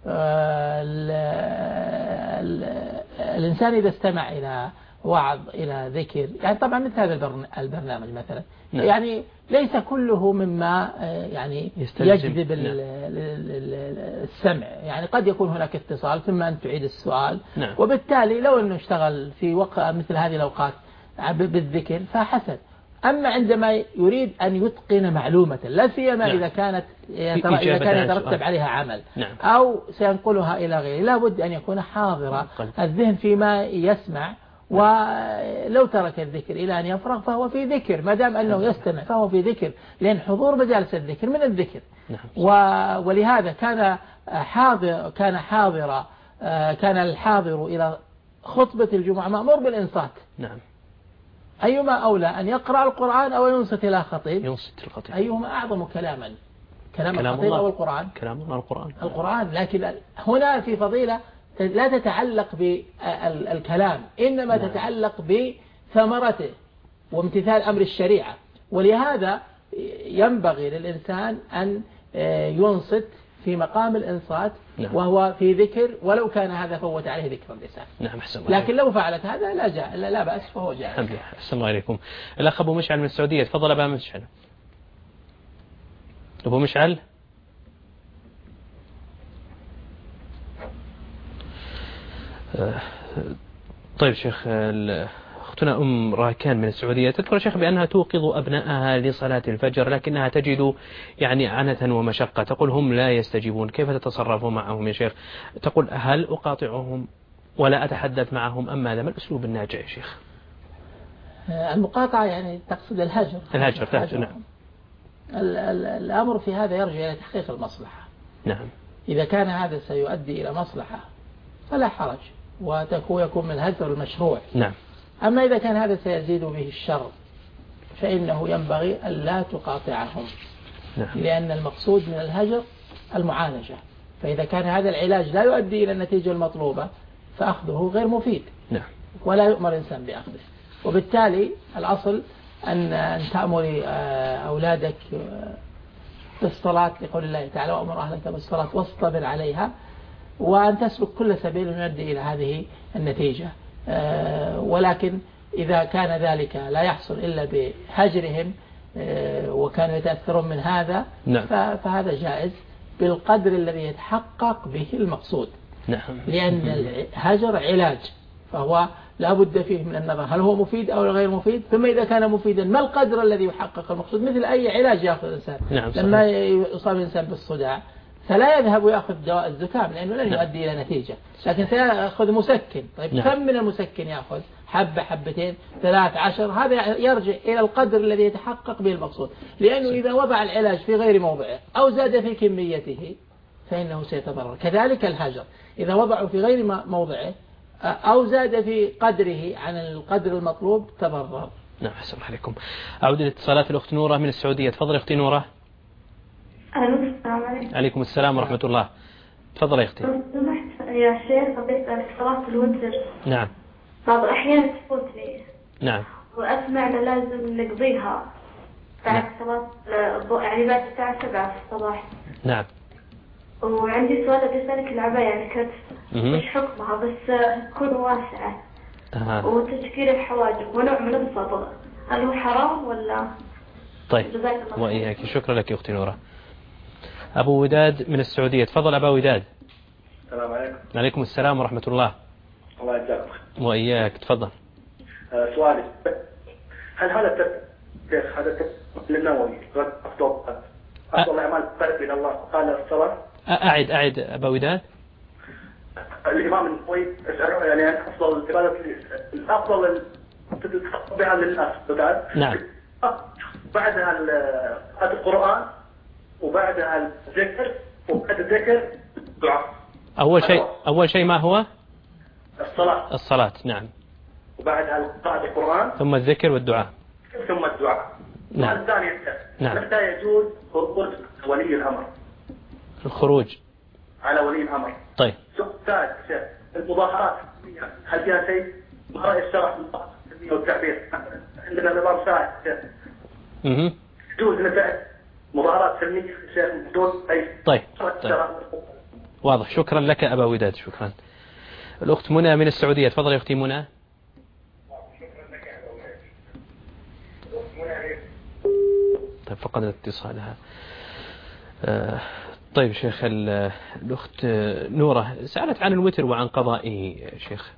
الإنسان إذا استمع إلى وعظ، إلى ذكر، يعني طبعا مثل هذا البرنامج مثلا، يعني ليس كله مما يعني يجذب السمع، يعني قد يكون هناك اتصال ثم أن تعيد السؤال. وبالتالي لو أنه اشتغل في وقت مثل هذه الأوقات بالذكر فحسن. أما عندما يريد أن يتقن معلومة، لا سيما إذا كان يترتب عليها عمل أو سينقلها إلى غيره، لا بد أن يكون حاضر الذهن فيما يسمع، ولو ترك الذكر إلى أن يفرغ فهو في ذكر، ما دام أنه يستمع فهو في ذكر، لأن حضور مجالس الذكر من الذكر. ولهذا كان الحاضر إلى خطبة الجمعة مأمور بالإنصات. أيما أولى أن يقرأ القرآن أو ينصت إلى خطيب؟
ينصت الخطيب.
أيهما أعظم كلاما، كلام الخطيب أو القرآن؟
كلام الله
القرآن. لكن هنا في فضيلة لا تتعلق بالكلام، إنما تتعلق بثمرته وامتثال أمر الشريعة. ولهذا ينبغي للإنسان أن ينصت في مقام الإنصات وهو في ذكر، ولو كان هذا فوت عليه ذكر اللسان. لكن لو فعلت هذا لا بأس، فهو جائز.
أحسن الله عليكم. الأخ أبو مشعل من السعودية، تفضل أبا مشعل. أبو مشعل. طيب شيخ، أختنا أم راكان من السعودية تذكر شيخ بأنها توقظ أبنائها لصلاة الفجر، لكنها تجد يعني عنة ومشقة، تقول هم لا يستجيبون، كيف تتصرف معهم يا شيخ؟ تقول هل أقاطعهم ولا أتحدث معهم أم ماذا؟ ما الأسلوب الناجع يا شيخ؟
المقاطعة يعني تقصد الهجر.
نعم.
الأمر في هذا يرجع إلى تحقيق المصلحة.
نعم.
إذا كان هذا سيؤدي إلى مصلحة فلا حرج، ويكون من الهجر المشروع.
نعم.
أما إذا كان هذا سيزيد به الشر فإنه ينبغي أن لا تقاطعهم. لأن المقصود من الهجر المعالجة، فإذا كان هذا العلاج لا يؤدي إلى النتيجة المطلوبة فأخذه غير مفيد. ولا يؤمر الإنسان بأخذه. وبالتالي الأصل أن تأمري أولادك بالصلاة لقول الله تعالى وأمر أهلك بالصلاة واصطبر عليها، وأن تسلك كل سبيل يؤدي إلى هذه النتيجة. ولكن إذا كان ذلك لا يحصل إلا بهجرهم وكانوا يتأثرون من هذا،
نعم.
فهذا جائز بالقدر الذي يتحقق به المقصود.
نعم.
لأن الهجر علاج، فهو لا بد فيه من النظر هل هو مفيد أو غير مفيد، ثم إذا كان مفيدا ما القدر الذي يحقق المقصود. مثل أي علاج يأخذ الإنسان.
نعم.
لما يصاب الإنسان بالصداع فلا يذهب ويأخذ دواء الزكام لأنه لن يؤدي إلى نتيجة، لكن سيأخذ مسكن. طيب
نعم.
كم من المسكن يأخذ؟ حبة، حبتين، 13، هذا يرجع إلى القدر الذي يتحقق به المقصود. لأنه إذا وضع العلاج في غير موضعه أو زاد في كميته فإنه سيتضرر. كذلك الهجر إذا وضعه في غير موضعه أو زاد في قدره عن القدر المطلوب تضرر.
نعم. أحسن الله عليكم. أعود لاتصالات الأخت نورة من السعودية. تفضل أختي نورة.
السلام عليكم.
عليكم السلام ورحمة الله. تفضل يا أختي.
سمحت يا شيخ، بديت أسأل صلاة الوتر.
نعم.
بعض الأحيان تفوتني.
نعم.
وأسمع أن لازم نقضيها بعد صلاة يعني بعد الساعة 7 في الصباح.
نعم.
وعندي سؤال بدي أسألك. العباية يعني كتف وش حكمها؟ بس تكون واسعة وتشكيل الحواجب ونوع من الفضل، هل هو حرام ولا؟
طيب وإياك. شكرا لك يا أختي نورة. أبو وداد من السعودية. تفضل أبا وداد.
السلام عليكم.
عليكم السلام ورحمة الله.
الله يجزاك.
وإياك. تفضل.
سؤالي، هل هذا هذا للنووي أفضل الأعمال القرب إلى الله قال الصلاة؟
أعد أبا وداد.
الإمام النووي أسأله يعني أفضل العبادة الأفضل تتبعها للناس.
نعم.
بعدها القرآن وبعدها الذكر وبعد الذكر الدعاء.
أول شيء ما هو؟
الصلاة.
نعم.
وبعدها قراءة القرآن
ثم الذكر والدعاء.
ثم الدعاء.
نعم.
الثانية
نعم.
متى يجوز خروج ولي الأمر؟
الخروج
على ولي الأمر.
طيب.
ثالث المظاهرات هل فيها شيء؟ ما الشرع والتعبير عندنا نظام ساعة. يجوز نتائج مظاهرات سلمية بدون أي.
طيب. واضح. شكرا لك أبا وداد. شكرا. الأخت منى من السعودية. تفضل يا أختي منى. طيب فقدت اتصالها. طيب شيخ، الأخت نورة سألت عن الوتر وعن قضائه شيخ،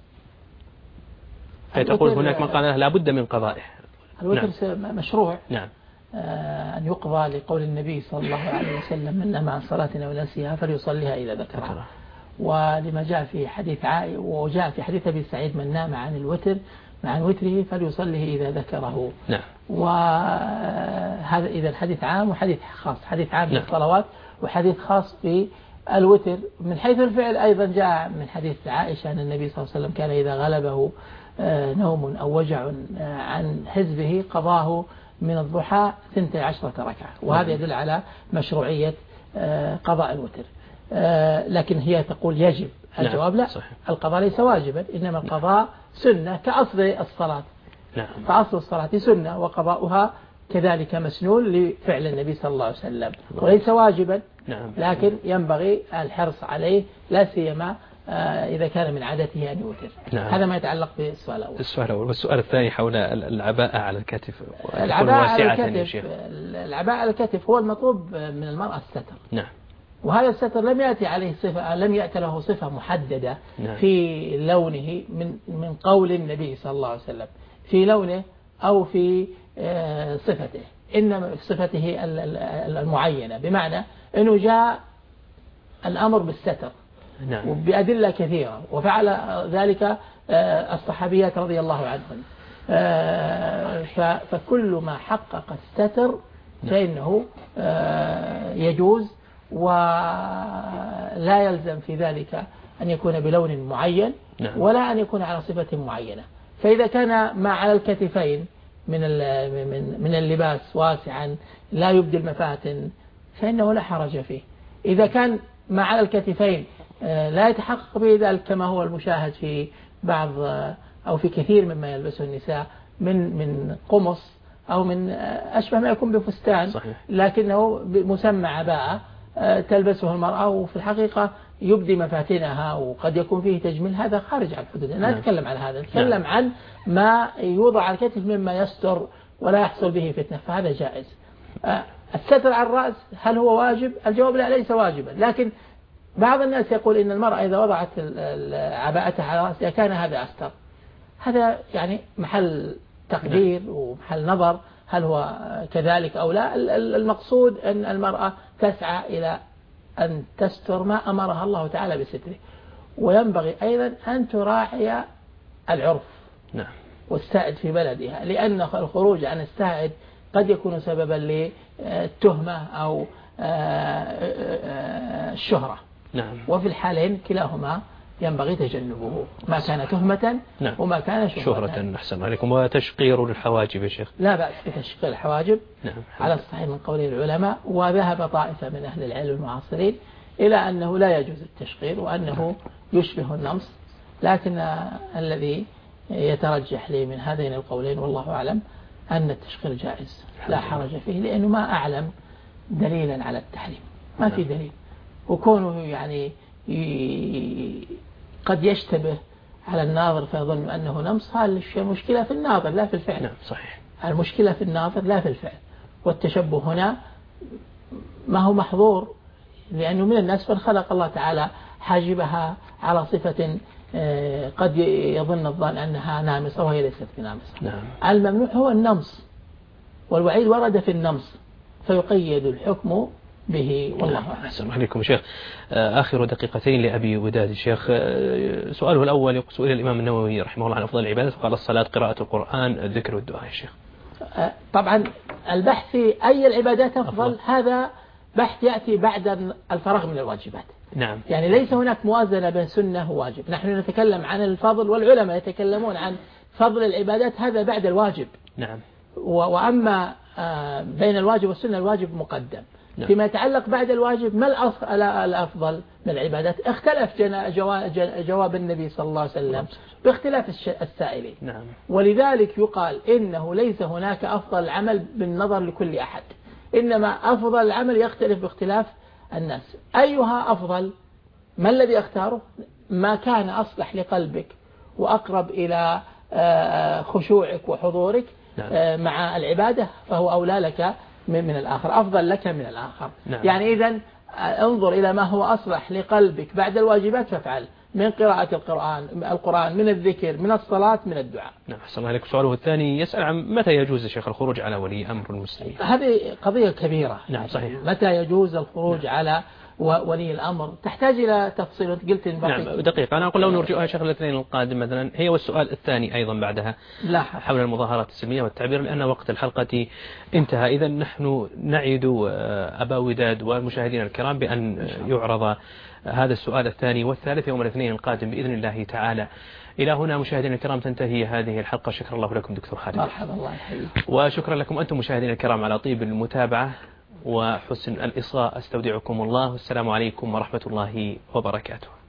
فتقول هناك من قال لا بد من قضائه.
الوتر نعم. مشروع.
نعم.
أن يقضى لقول النبي صلى الله عليه وسلم من نام عن صلاتنا ونسيها فليصليها إذا ذكرها. ولما جاء في حديث وجاء في حديث أبي سعيد من نام عن الوتر عن وتره فليصليه إذا ذكره.
نعم.
وهذا إذا الحديث عام وحديث خاص، حديث عام في الصلوات وحديث خاص في الوتر. من حيث الفعل أيضا جاء من حديث عائشة أن النبي صلى الله عليه وسلم كان إذا غلبه نوم أو وجع عن حزبه قضاه من الضحى 12 ركعة، وهذا يدل على مشروعية قضاء الوتر. لكن هي تقول يجب، الجواب لا. صحيح. القضاء ليس واجبا، إنما القضاء سنة كأصل الصلاة.
نعم.
فأصل الصلاة سنة وقضاؤها كذلك مسنون لفعل النبي صلى الله عليه وسلم، وليس واجبا.
نعم.
لكن ينبغي الحرص عليه لا سيما إذا كان من عادته أن يوتر.
نعم.
هذا ما يتعلق بالسؤال الأول.
السؤال الأول. والسؤال الثاني حول العباءة على الكتف.
العباءة على الكتف هو المطلوب من المرأة الستر.
نعم.
وهذا الستر لم يأتي عليه صفة، لم يأتي له صفة محددة. نعم. في لونه من قول النبي صلى الله عليه وسلم في لونه أو في صفته، إنما صفته المعينة، بمعنى أنه جاء الأمر بالستر.
نعم.
وبأدلة كثيرة، وفعل ذلك الصحابيات رضي الله عنهم. فكل ما حقق الستر فإنه يجوز، ولا يلزم في ذلك أن يكون بلون معين. نعم. ولا أن يكون على صفة معينة. فإذا كان ما على الكتفين من اللباس واسعا لا يبدي المفاتن فإنه لا حرج فيه. إذا كان ما على الكتفين لا يتحقق به ذلك كما هو المشاهد في بعض أو في كثير مما يلبسه النساء من قمص أو من أشبه ما يكون بفستان،
صحيح.
لكنه مسمى عباءة تلبسه المرأة وفي الحقيقة يبدي مفاتنها وقد يكون فيه تجميل. هذا خارج عن الحدود، لا نتكلم عن هذا، نتكلم عن ما يوضع على الكتف مما يستر ولا يحصل به فتنة، فهذا جائز. الستر على الرأس هل هو واجب؟ الجواب لا، ليس واجبا، لكن بعض الناس يقول إن المرأة إذا وضعت عباءتها على رأسها كان هذا أستر. هذا يعني محل تقدير ومحل نظر هل هو كذلك أو لا. المقصود أن المرأة تسعى إلى أن تستر ما أمرها الله تعالى بستره، وينبغي أيضا أن تراعي العرف والسائد في بلدها، لأن الخروج عن السائد قد يكون سببا للتهمة أو الشهرة. وفي الحالين كلاهما ينبغي تجنبه، ما كان تهمة وما كان شهرة.
أحسن عليكم. وتشقير الحواجب يا شيخ؟
لا بأس بتشقير الحواجب على الصحيح من قول العلماء، وذهب طائفة من أهل العلم المعاصرين إلى أنه لا يجوز التشقير وأنه يشبه النمص، لكن الذي يترجح لي من هذين القولين والله أعلم أن التشقير جائز لا حرج فيه، لأنه ما أعلم دليلا على التحريم، ما في دليل، وكونه يعني قد يشتبه على الناظر فيظن أنه نمص. المشكلة في الناظر لا في الفعل.
صحيح.
المشكلة في الناظر لا في الفعل، والتشبه هنا ما هو محظور، لأنه من الناس من خلق الله تعالى حاجبها على صفة قد يظن الظان أنها نامصة وهي ليست بنامصة. الممنوع هو النمص، والوعيد ورد في النمص فيقيد الحكم به والله أعلم.
أحسن عليكم شيخ. آخر دقيقتين لأبي وداد شيخ. سؤاله الأول، سئل الإمام النووي رحمه الله عن أفضل العبادات فقال الصلاة، قراءة القرآن، الذكر والدعاء يا شيخ.
طبعا البحث في أي العبادات أفضل هذا بحث يأتي بعد الفراغ من الواجبات. يعني ليس هناك موازنة بين سنة وواجب، نحن نتكلم عن الفضل والعلماء يتكلمون عن فضل العبادات، هذا بعد الواجب. وأما بين الواجب والسنة الواجب مقدم. فيما يتعلق بعد الواجب ما الأفضل من العبادات، اختلف جواب النبي صلى الله عليه وسلم باختلاف السائلين. ولذلك يقال إنه ليس هناك أفضل العمل بالنظر لكل أحد، إنما أفضل العمل يختلف باختلاف الناس. أيها أفضل؟ ما الذي أختاره؟ ما كان أصلح لقلبك وأقرب إلى خشوعك وحضورك مع العبادة فهو أولى لك من الآخر، أفضل لك من الآخر. يعني إذن انظر إلى ما هو أصلح لقلبك بعد الواجبات فافعل، من قراءة القرآن، من الذكر، من الصلاة، من الدعاء.
أحسن عليك. سؤاله الثاني يسأل عن متى يجوز شيخ الخروج على ولي أمر المسلمين؟
هذه قضية كبيرة.
صحيح.
متى يجوز الخروج على ولي الأمر تحتاج إلى تفصيل. قلت
دقيقة، أنا أقول لو نرجئها شيخ الاثنين القادم مثلا هي، والسؤال الثاني أيضا بعدها حول المظاهرات السلمية والتعبير، لأن وقت الحلقة انتهى. إذا نحن نعيد أبا وداد والمشاهدين الكرام بأن يعرض هذا السؤال الثاني والثالث يوم الاثنين القادم بإذن الله تعالى. إلى هنا مشاهدينا الكرام تنتهي هذه الحلقة. شكرا الله لكم دكتور خالد.
مرحبا الله يحييك.
وشكرا لكم أنتم مشاهدينا الكرام على طيب المتابعة وحسن الإصغاء. استودعكم الله والسلام عليكم ورحمة الله وبركاته.